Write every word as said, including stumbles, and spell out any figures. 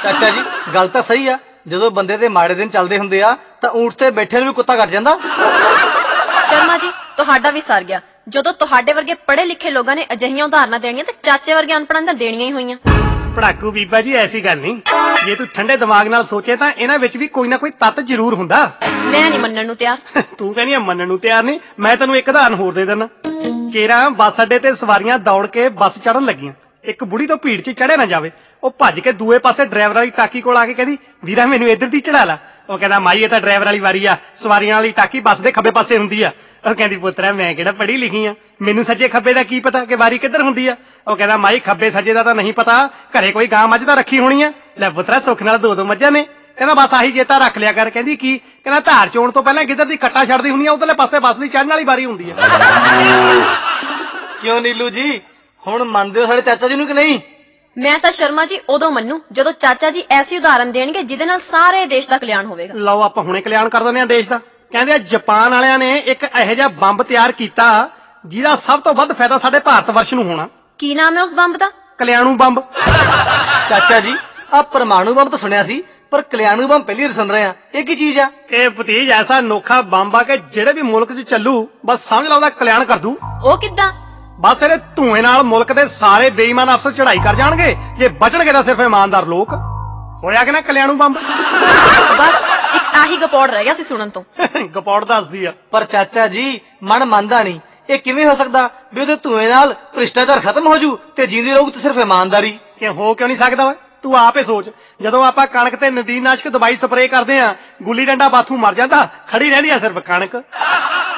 ਚਾਚਾ ਜੀ ਗੱਲ ਤਾਂ ਸਹੀ ਆ, ਜਦੋਂ ਬੰਦੇ ਦੇ ਮਾੜੇ ਦਿਨ ਚੱਲਦੇ ਹੁੰਦੇ ਆ ਤਾਂ ਊਂਠ ਤੇ ਬੈਠੇ ਨੂੰ ਵੀ ਕੁੱਤਾ ਕਰ ਜਾਂਦਾ। ਸ਼ਰਮਾ ਜੀ ਤੁਹਾਡਾ ਵੀ ਸਰ ਗਿਆ। ਜਦੋਂ ਤੁਹਾਡੇ ਵਰਗੇ ਪੜ੍ਹੇ ਲਿਖੇ ਲੋਕਾਂ ਨੇ ਅਜਿਹੀਆਂ ਉਦਾਹਰਨਾਂ ਦੇਣੀਆਂ ਤੇ ਚਾਚੇ ਵਰਗੇ ਅਨਪੜ੍ਹਾਂ ਤਾਂ ਦੇਣੀਆਂ ਹੀ ਹੋਈਆਂ। ਪੜਾਕੂ ਬੀਬਾ ਜੀ ਐਸੀ ਗੱਲ ਨਹੀਂ, ਜੇ ਤੂੰ ਠੰਡੇ ਦਿਮਾਗ ਨਾਲ ਸੋਚੇ ਤਾਂ ਇਹਨਾਂ ਵਿੱਚ ਵੀ ਕੋਈ ਨਾ ਕੋਈ ਤੱਤ ਜ਼ਰੂਰ ਹੁੰਦਾ। ਮੈਂ ਨਹੀਂ ਮੰਨਣ ਨੂੰ ਤਿਆਰ। ਤੂੰ ਕਹਿੰਦੀ ਆ ਮੰਨਣ ਨੂੰ ਤਿਆਰ ਨਹੀਂ, ਮੈਂ ਤੈਨੂੰ ਇੱਕ ਉਦਾਹਰਨ ਹੋਰ ਦੇ ਦਿੰਦਾ। ਕੇਰਾਂ ਬੱਸ ਅੱਡੇ ਤੇ ਸਵਾਰੀਆਂ ਦੌੜ ਕੇ ਬੱਸ ਚੜਨ ਲੱਗੀਆਂ, ਇੱਕ ਬੁੜੀ ਤੋਂ ਭੀੜ 'ਚ ਚੜਿਆ ਨਾ ਜਾਵੇ, ਉਹ ਭੱਜ ਕੇ ਦੂਏ ਪਾਸੇ ਡਰਾਈਵਰ ਵਾਲੀ ਟਾਕੀ ਕੋਲ ਆ ਕੇ ਕਹਿੰਦੀ ਵੀਰਾ ਮੈਨੂੰ ਇੱਧਰ ਦੀ ਚੜਾ ਲਾ। ਉਹ ਕਹਿੰਦਾ ਮਾਈ ਇਹ ਤਾਂ ਡਰਾਈਵਰ ਵਾਲੀ ਵਾਰੀ ਆ, ਸਵਾਰੀਆਂ ਵਾਲੀ ਟਾਕੀ ਬੱਸ ਦੇ ਖੱਬੇ ਪਾਸੇ ਹੁੰਦੀ ਆ। ਉਹ ਕਹਿੰਦੀ ਪੁੱਤਰਾ ਮੈਂ ਕਿਹੜਾ ਪੜ੍ਹੀ ਲਿਖੀ ਆ, ਮੈਨੂੰ ਸੱਜੇ ਖੱਬੇ ਦਾ ਕੀ ਪਤਾ ਕਿ ਵਾਰੀ ਕਿੱਧਰ ਹੁੰਦੀ ਆ। ਉਹ ਕਹਿੰਦਾ ਮਾਈ ਖੱਬੇ ਸੱਜੇ ਦਾ ਤਾਂ ਨਹੀਂ ਪਤਾ, ਘਰੇ ਕੋਈ ਗਾਂ ਮੱਝ ਤਾਂ ਰੱਖੀ ਹੋਣੀ ਆ। ਲੈ ਪੁੱਤਰਾ ਸੁੱਖ ਨਾਲ ਦੋ ਦੋ ਮੱਝਾਂ ਨੇ। ਕਹਿੰਦਾ ਬਸ ਆਹੀ ਜੇਤਾ ਰੱਖ ਲਿਆ ਕਰ। ਕਹਿੰਦੀ ਕੀ? ਕਹਿੰਦਾ ਧਾਰ ਚੋਣ ਤੋਂ ਪਹਿਲਾਂ ਗਿੱਧਰ ਦੀ ਕੱਟਾ ਛੱਡਦੀ ਹੁੰਦੀ ਆ, ਉਧਰਲੇ ਪਾਸੇ ਬੱਸ ਦੀ ਚੜ੍ਹਨ ਵਾਲੀ ਵਾਰੀ ਹੁੰਦੀ ਆ। ਕਿਉਂ ਨੀਲੂ ਜੀ, ਹੁਣ ਮੰਨਦੇ ਹੋ ਸਾਡੇ ਚਾਚਾ ਜੀ ਨੂੰ ਕਿ ਨਹੀਂ? ਮੈਂ ਤਾਂ ਸ਼ਰਮਾ ਜੀ ਉਦੋਂ ਮੰਨੂ ਜਦੋਂ ਚਾਚਾ ਜੀ ਐਸੀ ਉਦਾਹਰਨ ਦੇਣਗੇ ਜਿਹਦੇ ਨਾਲ ਸਾਰੇ ਦੇਸ਼ ਦਾ ਕਲਿਆਣ ਹੋਵੇਗਾ। ਲਓ ਆਪਾਂ ਹੁਣੇ ਕਲਿਆਣ ਕਰ ਦਿੰਦੇ ਆ ਦੇਸ਼ ਦਾ। ਕਹਿੰਦੇ ਆ ਜਾਪਾਨ ਵਾਲਿਆਂ ਨੇ ਇੱਕ ਇਹੋ ਜਿਹਾ ਬੰਬ ਤਿਆਰ ਕੀਤਾ ਜਿਹਦਾ ਸਭ ਤੋਂ ਵੱਧ ਫਾਇਦਾ ਸਾਡੇ ਭਾਰਤ ਵਰਸ਼ ਨੂੰ ਹੋਣਾ। ਕੀ ਨਾਮ ਹੈ ਉਸ ਬੰਬ ਦਾ? ਕਲਿਆਣੂ ਬੰਬ। ਚਾਚਾ ਜੀ ਆ ਪਰਮਾਣੂ ਬੰਬ ਤਾਂ ਸੁਣਿਆ ਸੀ, ਪਰ ਕਲਿਆਣੂ ਬੰਬ ਪਹਿਲੀ ਵਾਰ ਸੁਣ ਰਹੇ ਆ, ਇਹ ਕੀ ਚੀਜ਼ ਆ? ਇਹ ਭਤੀਜ ਐਸਾ ਅਨੋਖਾ ਬੰਬ ਆ ਕਿ ਜਿਹੜੇ ਵੀ ਮੁਲਕ 'ਚ ਚੱਲੂ ਬਸ ਸਮਝ ਲਾ ਉਹਦਾ ਕਲਿਆਣ ਕਰ ਦੂ। ਉਹ ਕਿੱਦਾਂ? ਬਸ ਇਹਦੇ ਧੂਏ ਨਾਲ ਮੁਲਕ ਦੇ ਸਾਰੇ ਬੇਈਮਾਨ ਅਫਸਰ ਚੜਾਈ ਕਰ ਜਾਣਗੇ, ਜੇ ਬਚਣਗੇ ਤਾਂ ਸਿਰਫ ਇਮਾਨਦਾਰ ਲੋਕ। ਹੋਇਆ ਕਿ ਨਾ ਕਲਿਆਣੂ ਬੰਬ? ਬਸ ਇੱਕ ਆਹੀ ਗਪੌੜ ਰਹਿ ਗਿਆ ਸੀ ਸੁਣਨ ਤੋਂ। ਗਪੌੜ ਦੱਸਦੀ ਆ। ਪਰ ਚਾਚਾ ਜੀ ਮਨ ਮੰਨਦਾ ਨਹੀਂ, ਇਹ ਕਿਵੇਂ ਹੋ ਸਕਦਾ ਵੀ ਉਹਦੇ ਧੂਏ ਨਾਲ ਭ੍ਰਿਸ਼ਟਾਚਾਰ ਖਤਮ ਹੋ ਜੂ ਤੇ ਜਿੰਦੀ ਰਹੂ ਤੇ ਸਿਰਫ ਇਮਾਨਦਾਰੀ? ਕਿ ਹੋ ਕਿਉਂ ਨਹੀਂ ਸਕਦਾ ਓਏ? ਤੂੰ ਆਪ ਹੀ ਸੋਚ, ਜਦੋਂ ਆਪਾਂ ਕਣਕ ਤੇ ਨਦੀਨਨਾਸ਼ਕ ਦਵਾਈ ਸਪਰੇਅ ਕਰਦੇ ਆ, ਗੁੱਲੀ ਡੰਡਾ ਬਾਥੂ ਮਰ ਜਾਂਦਾ, ਖੜੀ ਰਹਿੰਦੀ ਆ ਸਿਰਫ ਕਣਕ।